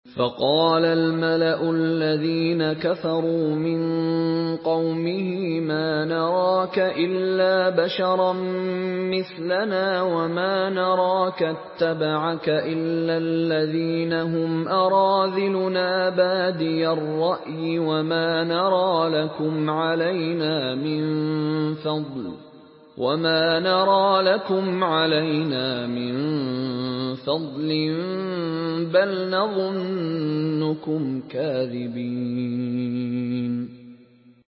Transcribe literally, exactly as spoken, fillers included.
فَقَالَ الْمَلَأُ الَّذِينَ كَفَرُوا مِن قَوْمِهِ مَا نَرَاكَ إِلَّا بَشَرًا مِّثْلَنَا وَمَا نَرَاكَ اتَّبَعَكَ إِلَّا الَّذِينَ هُمْ أَرَاذِلُنَا بَادِيَ الرَّأْيِ وَمَا نَرَىٰ لَكُمْ عَلَيْنَا مِن فَضْلٍ وَمَا نَرَىٰ لَكُمْ عَلَيْنَا مِن فَضْلٍ بَلْ نَظُنُّكُمْ كَاذِبِينَ